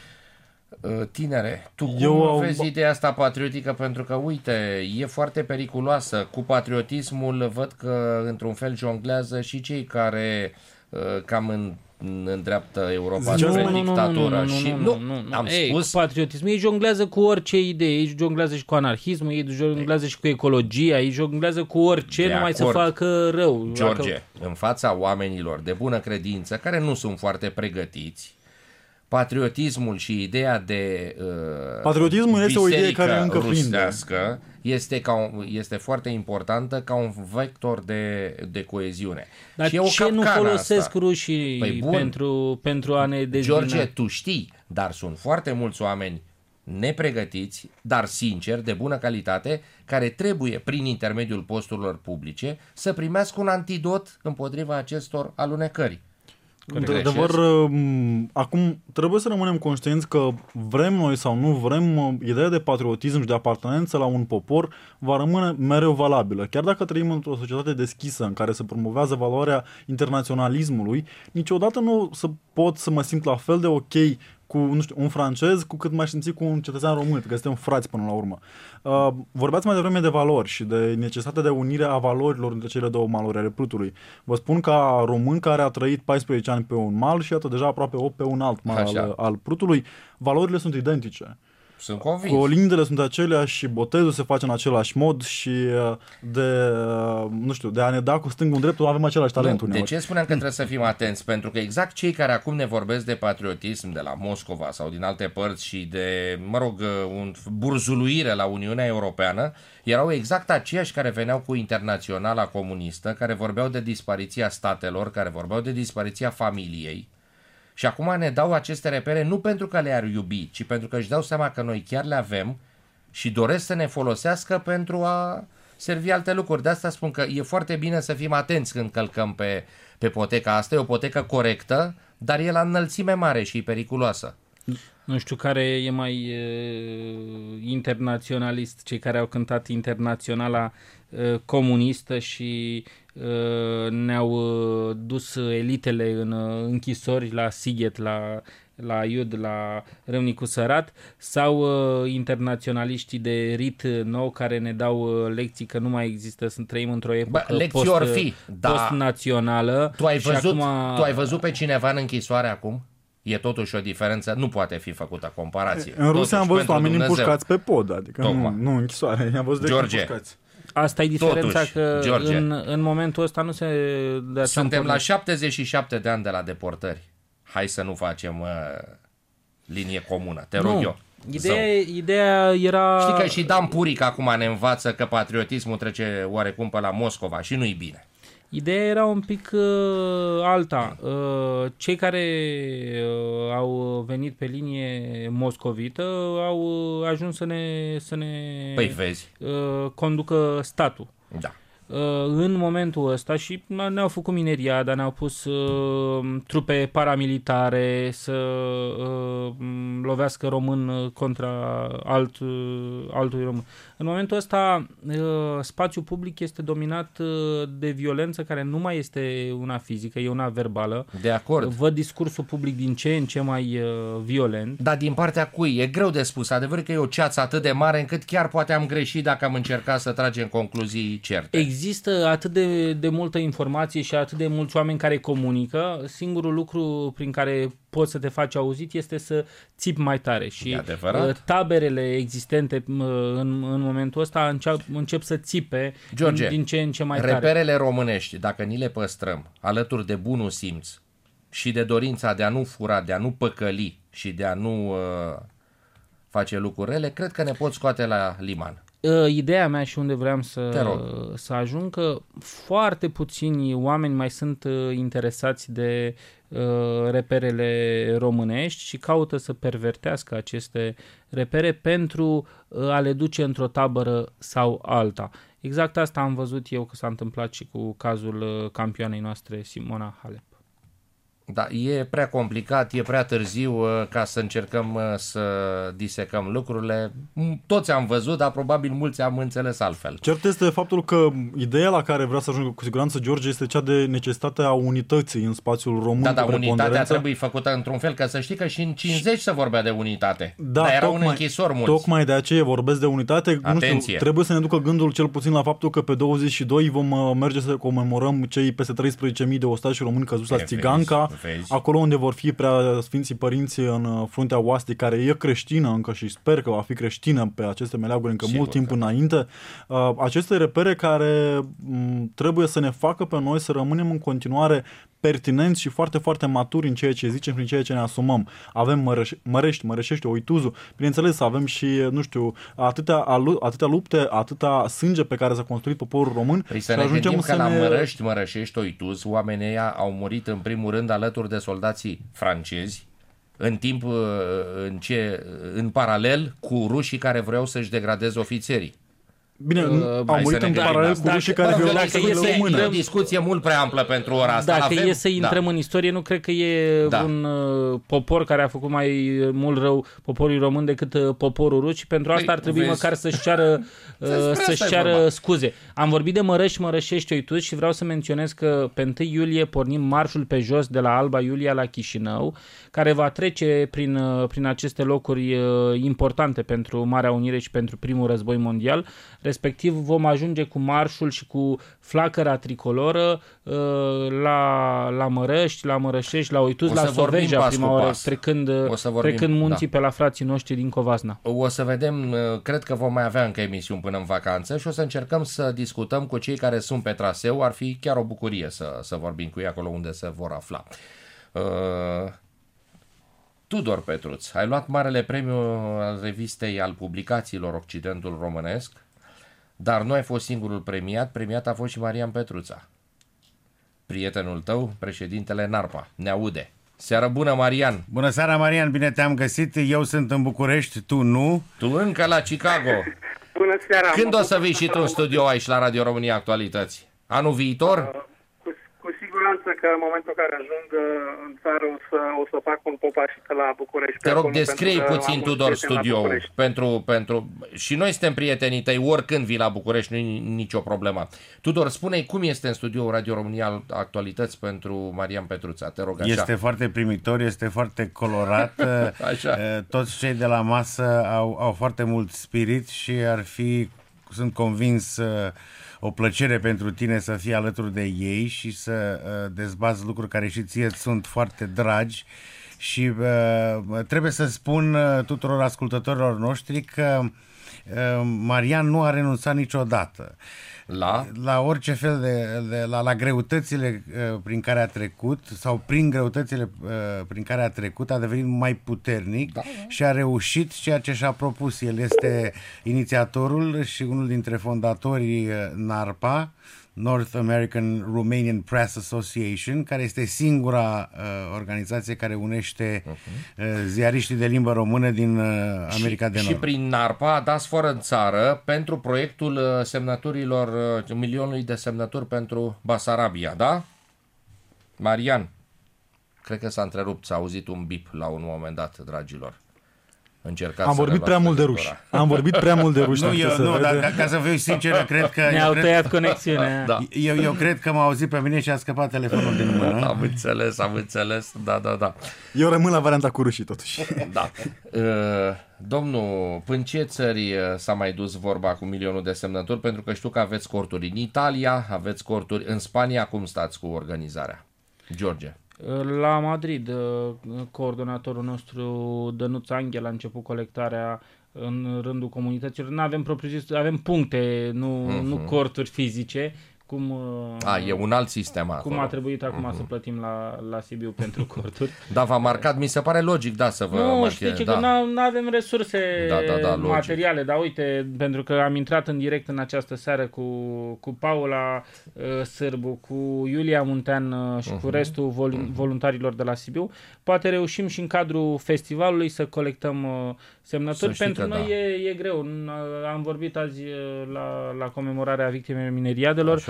Tinere, tu cum vezi ideea asta patriotică? Pentru că, uite, e foarte periculoasă. Cu patriotismul văd că, într-un fel, jonglează și cei care cam îndreaptă Europa spre dictatură. Am spus. Patriotismul, ei jonglează cu orice idee, ei jonglează și cu anarhismul, ei jonglează și cu ecologia, ei jonglează cu orice, numai să facă rău. George, în fața oamenilor de bună credință, care nu sunt foarte pregătiți, patriotismul și ideea de patriotismul este o idee care încă rusească este foarte importantă ca un vector de coeziune. Dar și ce nu folosesc rușii pentru a ne dezbina? George, tu știi, dar sunt foarte mulți oameni nepregătiți, dar sinceri, de bună calitate, care trebuie, prin intermediul posturilor publice, să primească un antidot împotriva acestor alunecări. Într-adevăr, acum trebuie să rămânem conștienți că vrem noi sau nu vrem, ideea de patriotism și de apartenență la un popor va rămâne mereu valabilă. Chiar dacă trăim într-o societate deschisă în care se promovează valoarea internaționalismului, niciodată nu pot să mă simt la fel de ok cu, nu știu, un francez cu cât m-aș simți cu un cetățean român, că suntem frați până la urmă. Vorbeați mai devreme de valori și de necesitatea de unire a valorilor între cele două maluri ale Prutului. Vă spun ca român care a trăit 14 ani pe un mal și iată deja aproape 8 pe un alt mal al Prutului, valorile sunt identice. Sunt convins. Colindele sunt aceleași și botezul se face în același mod și de a ne da cu stângul în dreptul avem același talent. De ce spuneam că trebuie să fim atenți? Pentru că exact cei care acum ne vorbesc de patriotism de la Moscova sau din alte părți și de, burzuluire la Uniunea Europeană, erau exact aceiași care veneau cu internaționala comunistă, care vorbeau de dispariția statelor, care vorbeau de dispariția familiei. Și acum ne dau aceste repere nu pentru că le-ar iubi, ci pentru că își dau seama că noi chiar le avem și doresc să ne folosească pentru a servi alte lucruri. De asta spun că e foarte bine să fim atenți când călcăm pe poteca asta. E o potecă corectă, dar e la înălțime mare și e periculoasă. Nu știu care e mai internaționalist, cei care au cântat internaționala comunistă și ne-au dus elitele în închisori la Sighet, la Iud, la Râmnicu Sărat, sau internaționaliștii de rit nou care ne dau lecții că nu mai există, să trăim într-o epocă post-națională. Tu ai văzut pe cineva în închisoare acum? E totuși o diferență, nu poate fi făcută comparație. În Rusia am văzut oameni împușcați pe pod, adică nu închisoare, am văzut împușcați. Asta e diferența. Totuși, că George, în momentul ăsta nu se... Suntem la 77 de ani de la deportări. Hai să nu facem linie comună, te rog eu. Ideea era... Știi că și Dan Puric acum ne învață că patriotismul trece oarecum pe la Moscova și nu-i bine. Ideea era un pic alta. Cei care au venit pe linie moscovită au ajuns să ne păi vezi. Conducă statul. Da. în momentul ăsta și ne-au făcut mineriada, ne-au pus trupe paramilitare să lovească român contra altui român. În momentul ăsta spațiul public este dominat de violență care nu mai este una fizică, e una verbală. De acord. Văd discursul public din ce în ce mai violent. Dar din partea cui? E greu de spus. Adevărul că e o ceață atât de mare încât chiar poate am greșit dacă am încercat să tragem concluzii certe. Există atât de multă informație și atât de mulți oameni care comunică. Singurul lucru prin care poți să te faci auzit este să țipi mai tare. Și taberele existente în momentul ăsta încep să țipe, George, din ce în ce mai tare. Reperele românești, dacă ni le păstrăm alături de bunul simț și de dorința de a nu fura, de a nu păcăli și de a nu face lucruri rele, cred că ne pot scoate la liman. Ideea mea și unde vreau să ajung, că foarte puțini oameni mai sunt interesați de reperele românești și caută să pervertească aceste repere pentru a le duce într-o tabără sau alta. Exact asta am văzut eu că s-a întâmplat și cu cazul campioanei noastre Simona Halep. Da, e prea complicat, e prea târziu ca să încercăm să disecăm lucrurile. Toți am văzut, dar probabil mulți am înțeles altfel. Cert este faptul că ideea la care vrea să ajungă cu siguranță George este cea de necesitatea unității în spațiul român. Da, dar unitatea trebuie făcută într-un fel, că să știi că și în 50 se vorbea de unitate. Da, dar erau în închisori mulți. Tocmai de aceea vorbesc de unitate. Atenție. Nu știu, trebuie să ne ducă gândul cel puțin la faptul că pe 22 vom merge să comemorăm cei peste 13.000 de ostași români căzuți la Țiganca. Acolo unde vor fi prea Sfinții Părinți în fruntea oastei, care e creștină încă și sper că va fi creștină pe aceste meleaguri încă mult timp înainte. Aceste repere care trebuie să ne facă pe noi să rămânem în continuare pertinenți și foarte, foarte maturi în ceea ce zicem, prin ceea ce ne asumăm. Avem Mărășești, Oituzu, bineînțeles avem și, nu știu, atâtea lupte, atâta sânge pe care s-a construit poporul român. Păi să ne gândim că la Mărășești, Oituzu, oamenii ăia au murit în primul rând alături de soldații francezi, în paralel cu rușii care vreau să-și degradeze ofițerii. Bine, au murit în paralel cu rușii care violau săbile române. E o discuție mult prea amplă pentru ora asta. Dacă e să intrăm în istorie, nu cred că e un popor care a făcut mai mult rău poporului român decât poporul rus și pentru asta ar trebui măcar să-și ceară scuze. Am vorbit de Mărășești, Oituzi și vreau să menționez că pe 1 iulie pornim marșul pe jos de la Alba Iulia la Chișinău, care va trece prin aceste locuri importante pentru Marea Unire și pentru primul război mondial. Respectiv vom ajunge cu marșul și cu flacăra tricoloră la Mărăști, la Mărășești, la Oituzi, la Soveja prima oară, trecând munții pe la frații noștri din Covasna. O să vedem, cred că vom mai avea încă emisiuni până în vacanță și o să încercăm să discutăm cu cei care sunt pe traseu. Ar fi chiar o bucurie să vorbim cu ei acolo unde se vor afla. Tudor Petruț, ai luat marele premiu al revistei al publicațiilor Occidentul Românesc, dar nu ai fost singurul premiat a fost și Marian Petruța. Prietenul tău, președintele NARPA, ne aude. Seară bună, Marian! Bună seara, Marian, bine te-am găsit. Eu sunt în București, tu nu. Tu încă la Chicago. Bună seara! Când o să vii și tu în studio aici la Radio România Actualități? Anul viitor? Cu siguranță că în momentul în care ajung în țară o să fac un popașit la București. Te rog, descrie puțin, Tudor, studioul. Și noi suntem prietenii tăi, oricând vii la București, nu e nicio problemă. Tudor, spune-i cum este în studioul Radio România Actualități pentru Marian Petruța, te rog așa. Este foarte primitor, este foarte colorat. Toți cei de la masă au foarte mult spirit și sunt convins, o plăcere pentru tine să fii alături de ei și să dezbați lucruri care și ție sunt foarte dragi și trebuie să spun tuturor ascultătorilor noștri că Marian nu a renunțat niciodată la orice fel la greutățile prin care a trecut sau prin greutățile prin care a trecut a devenit mai puternic și a reușit ceea ce și-a propus. El este inițiatorul și unul dintre fondatorii NARPA, North American Romanian Press Association, care este singura organizație care unește ziariștii de limbă română din America de Nord. Și prin NARPA dați fără în țară pentru proiectul semnăturilor, milionului de semnături pentru Basarabia, da? Marian, cred că s-a întrerupt, s-a auzit un bip la un moment dat, dragilor. Încercați. Am vorbit prea mult de ruși. Am vorbit prea mult de ruși. Nu, dar ca să fiu sincer, cred că... Ne-au tăiat conexiunea. Da. Eu cred că m-a auzit pe mine și a scăpat telefonul din mână. Am înțeles. Da. Eu rămân la varianta cu rușii, totuși. Da. Domnul, în ce țări s-a mai dus vorba cu milionul de semnături? Pentru că știu că aveți corturi în Italia, aveți corturi în Spania. Cum stați cu organizarea? George. La Madrid, coordonatorul nostru, Dănuț Anghel, a început colectarea în rândul comunităților. Nu avem propriu-zis, avem puncte, nu corturi fizice. E un alt sistem acolo. Cum a trebuit acum să plătim la Sibiu pentru corturi. Da, v-a marcat, mi se pare logic, da, să vă știi că nu avem resurse materiale, dar uite, pentru că am intrat în direct în această seară cu Paula Sârbu, cu Iulia Muntean și cu restul voluntarilor de la Sibiu, poate reușim și în cadrul festivalului să colectăm semnături. Pentru noi e greu. Am vorbit azi la comemorarea victimelor mineriadelor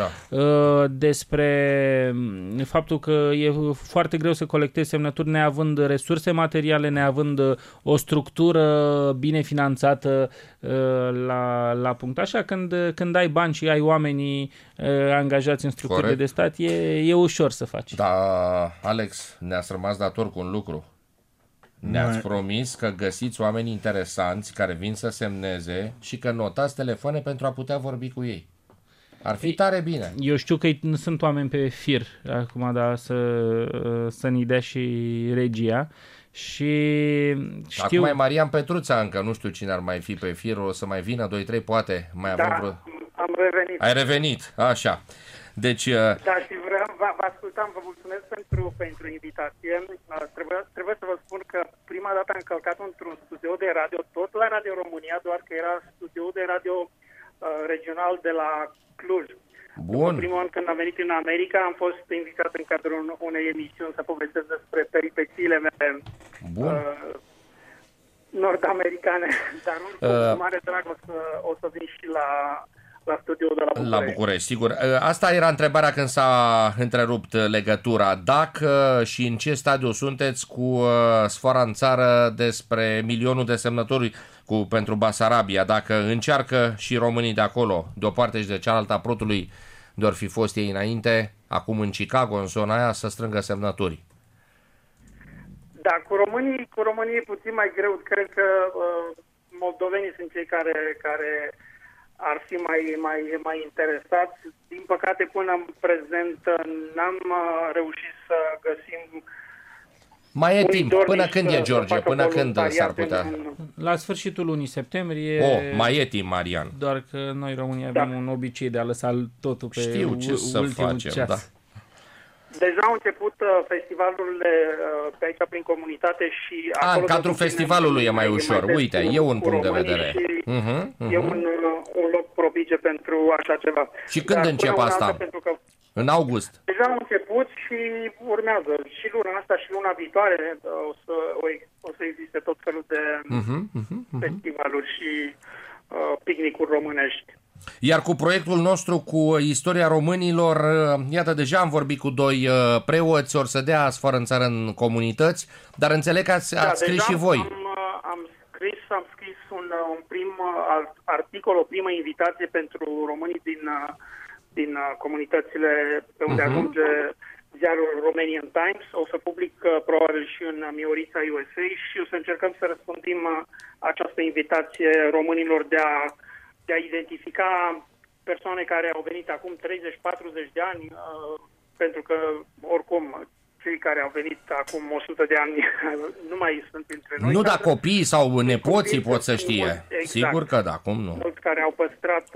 despre faptul că e foarte greu să colectezi semnături neavând resurse materiale, neavând o structură bine finanțată la punct. Așa, când ai bani și ai oamenii angajați în structurile de stat, e ușor să faci. Da, Alex, ne-ați rămas dator cu un lucru. Ne-ați promis că găsiți oameni interesanți care vin să semneze și că notați telefoane pentru a putea vorbi cu ei. Ar fi tare bine. Eu știu că sunt oameni pe fir acum, dar să-mi dea și regia. Și știu... Acum e Marian Petruța încă, nu știu cine ar mai fi pe fir, o să mai vină 2-3, poate. Am revenit. Ai revenit, așa. Deci... Da, și vă ascultam, vă mulțumesc pentru invitație. Trebuie să vă spun că prima dată am călcat într-un studio de radio, tot la Radio România, doar că era studio de radio regional de la Cluj. Bun. Primul an când am venit în America, am fost invitat în cadrul unei emisiuni să povestesc despre peripețiile mele nord-americane, dar nu cu mare drag o să vin și la studioul de la București. La București, sigur. Asta era întrebarea când s-a întrerupt legătura. Dacă și în ce stadiu sunteți cu sfoara în țară despre milionul de semnături pentru Basarabia, dacă încearcă și românii de acolo, de o parte și de cealaltă a prutului, de-or fi fost ei înainte, acum în Chicago, în zona aia, să strângă semnături. Da, cu românii e puțin mai greu. Cred că moldovenii sunt cei care ar fi mai interesați. Din păcate, până în prezent n-am reușit să găsim. Mai e timp. Până când e, George? Până când s-ar putea? La sfârșitul lunii septembrie. Mai e timp, Marian. Doar că noi românii avem un obicei de a lăsa totul pe ultimul ceas. Da. Deja au început festivalurile pe aici prin comunitate și... în cadrul festivalului e mai ușor. Uite, e un punct de vedere. E un loc propice pentru așa ceva. Și când încep asta? În august. Deja au început și urmează. Și luna asta și luna viitoare o să existe tot felul de festivaluri și picnicuri românești. Iar cu proiectul nostru cu istoria românilor, iată, deja am vorbit cu 2 preoți, or să dea sfoară în țară în comunități, dar înțeleg că ați scris și voi. Am scris un prim articol, o primă invitație pentru românii din comunitățile pe unde ajunge ziarul Romanian Times. O să public probabil și în Miorița USA și o să încercăm să răspândim această invitație românilor de a identifica persoane care au venit acum 30-40 de ani, pentru că oricum cei care au venit acum 100 de ani nu mai sunt între noi. Nu, dar copiii sau nepoții pot să știe. Exact. Sigur că da, cum nu. Mulți care au păstrat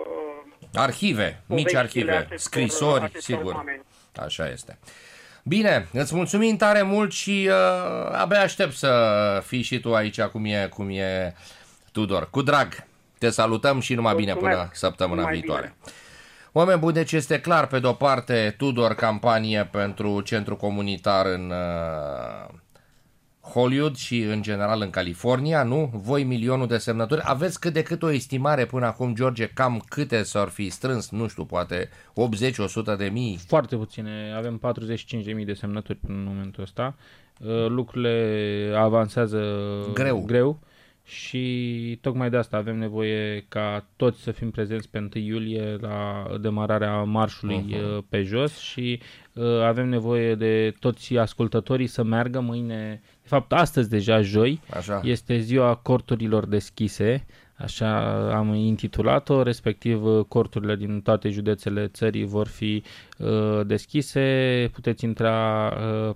arhive, mici arhive, scrisori, sigur. Oameni. Așa este. Bine, îți mulțumim tare mult și abia aștept să fii și tu aici cum e Tudor. Cu drag! Te salutăm și numai bine până săptămâna viitoare. Oameni buni, deci este clar, pe de-o parte, Tudor, campanie pentru centru comunitar în Hollywood și în general în California, nu? Voi 1.000.000 de semnături. Aveți cât de cât o estimare până acum, George, cam câte s-ar fi strâns? Nu știu, poate 80-100 de mii? Foarte puține. Avem 45.000 de semnături până în momentul ăsta. Lucrurile avansează greu. Și tocmai de asta avem nevoie ca toți să fim prezenți pe 1 iulie la demararea marșului pe jos și avem nevoie de toți ascultătorii să meargă mâine, de fapt astăzi deja joi, este ziua corturilor deschise, așa am intitulat-o, respectiv corturile din toate județele țării vor fi deschise, puteți intra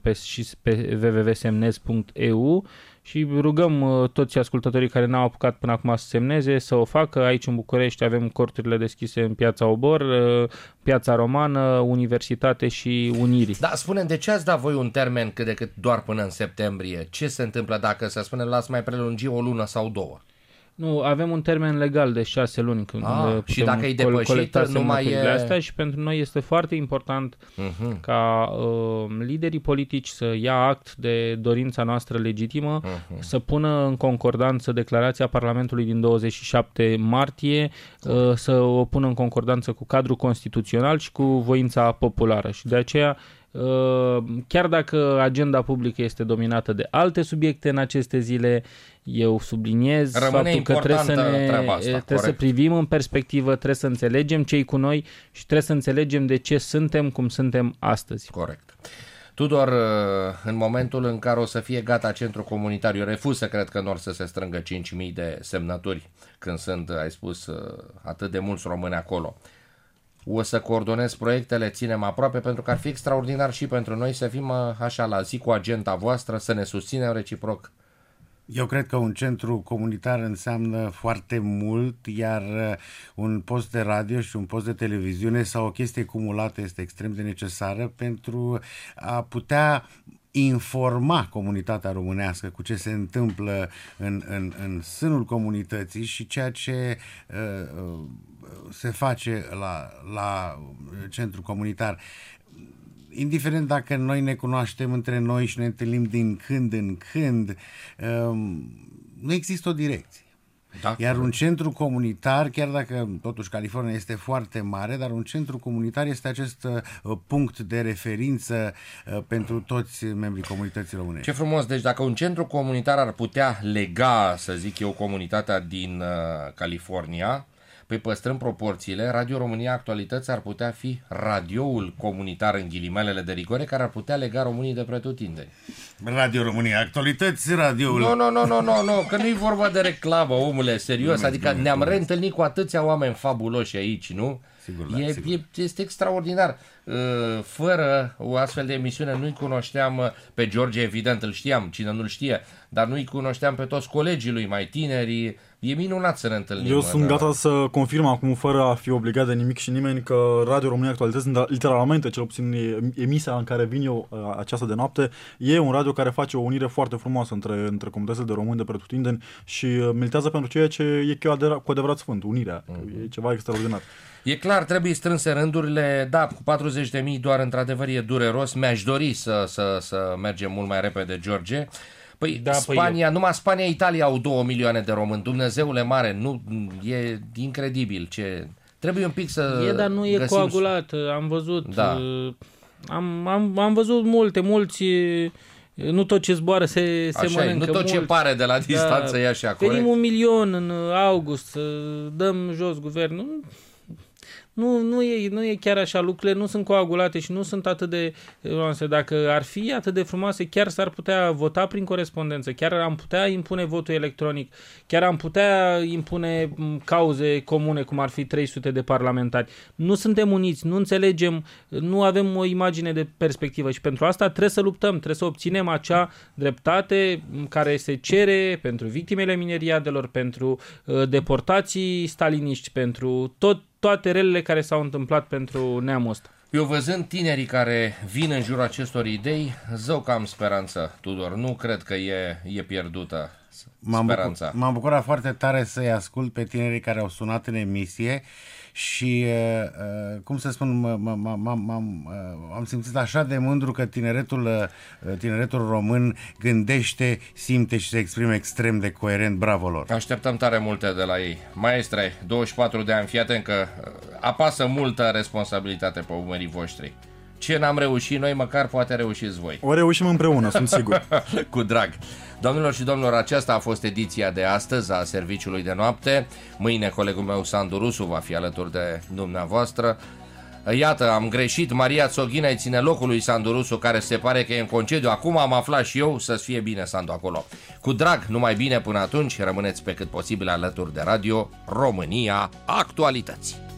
pe www.semnez.eu și rugăm toți ascultătorii care n-au apucat până acum să semneze să o facă. Aici în București avem corturile deschise în Piața Obor, Piața Romană, Universitate și Unirii. Da, spune-mi, de ce ați dat voi un termen cât de cât doar până în septembrie? Ce se întâmplă dacă, să spunem, l-ați mai prelungi o lună sau 2? Nu, avem un termen legal de 6 luni când și dacă e depășit, nu mai e... astea și pentru noi este foarte important ca liderii politici să ia act de dorința noastră legitimă, să pună în concordanță declarația Parlamentului din 27 martie, să o pună în concordanță cu cadrul constituțional și cu voința populară. Și de aceea, chiar dacă agenda publică este dominată de alte subiecte în aceste zile, eu subliniez faptul că trebuie să privim în perspectivă, trebuie să înțelegem ce-i cu noi și trebuie să înțelegem de ce suntem cum suntem astăzi. Corect. Tudor, în momentul în care o să fie gata centrul comunitar, eu refuz să cred că nu or să se strângă 5.000 de semnături când sunt, ai spus, atât de mulți români acolo. O să coordonez proiectele, ținem aproape, pentru că ar fi extraordinar și pentru noi să fim așa la zi cu agenda voastră, să ne susținem reciproc. Eu cred că un centru comunitar înseamnă foarte mult, iar un post de radio și un post de televiziune sau o chestie cumulată este extrem de necesară pentru a putea informa comunitatea românească cu ce se întâmplă în sânul comunității și ceea ce se face la centru comunitar. Indiferent dacă noi ne cunoaștem între noi și ne întâlnim din când în când, nu există o direcție. Da, iar un centru comunitar, chiar dacă totuși California este foarte mare, dar un centru comunitar este acest punct de referință pentru toți membrii comunității românești. Ce frumos! Deci dacă un centru comunitar ar putea lega, să zic eu, comunitatea din California, păi păstrând proporțiile, Radio România Actualități ar putea fi radioul comunitar în ghilimelele de rigoare care ar putea lega românii de pretutindeni. Radio România Actualități, radioul... Nu, că nu-i vorba de reclamă, omule, serios, adică ne-am reîntâlnit cu atâția oameni fabuloși aici, nu? Sigur, este extraordinar. Fără o astfel de emisiune nu-i cunoșteam pe George, evident, îl știam, cine nu-l știe, dar nu-i cunoșteam pe toți colegii lui, mai tinerii. E minunat să ne întâlnim. Eu sunt gata să confirm acum, fără a fi obligat de nimic și nimeni, că Radio România Actualități, literalmente, cel puțin emisia în care vin eu această de noapte, e un radio care face o unire foarte frumoasă între comunitățile de români de pretutindeni și militează pentru ceea ce e cu adevărat sfânt, unirea. E ceva extraordinar. E clar, trebuie strânse rândurile, da, cu 40.000 doar într-adevăr e dureros, mi-aș dori să mergem mult mai repede, George. Păi da, Spania, numai Spania, Italia au 2 milioane de români, Dumnezeule mare, nu, e incredibil ce... Trebuie un pic să dar nu e coagulat, am văzut, da. Am văzut mulți... Nu tot ce zboară se mănâncă. Nu tot ce pare de la distanță e așa, corect. Venim 1 milion în august, să dăm jos guvernul. Nu e chiar așa, lucrurile nu sunt coagulate și nu sunt atât de frumoase. Dacă ar fi atât de frumoase, chiar s-ar putea vota prin corespondență, chiar am putea impune votul electronic, chiar am putea impune cauze comune, cum ar fi 300 de parlamentari. Nu suntem uniți, nu înțelegem, nu avem o imagine de perspectivă și pentru asta trebuie să luptăm, trebuie să obținem acea dreptate care se cere pentru victimele mineriadelor, pentru deportații staliniști, pentru toate relele care s-au întâmplat pentru neamul ăsta. Eu văzând tinerii care vin în jurul acestor idei, zău că am speranță, Tudor. Nu cred că e pierdută. speranța. M-am bucurat foarte tare să-i ascult pe tinerii care au sunat în emisie și, cum să spun, am simțit așa de mândru că tineretul român gândește, simte și se exprime extrem de coerent. Bravo lor! Așteptăm tare multe de la ei. Maestre, 24 de ani, fii atent că apasă multă responsabilitate pe umerii voștri. Ce n-am reușit noi, măcar poate reușiți voi. O reușim împreună, sunt sigur. Cu drag. Doamnelor și domnilor, aceasta a fost ediția de astăzi a Serviciului de Noapte. Mâine colegul meu Sandu Rusu va fi alături de dumneavoastră. Iată, am greșit, Maria Țoghină îi ține locul lui Sandu Rusu, care se pare că e în concediu. Acum am aflat și eu, să-ți fie bine, Sandu, acolo. Cu drag, numai bine până atunci, rămâneți pe cât posibil alături de radio România Actualități.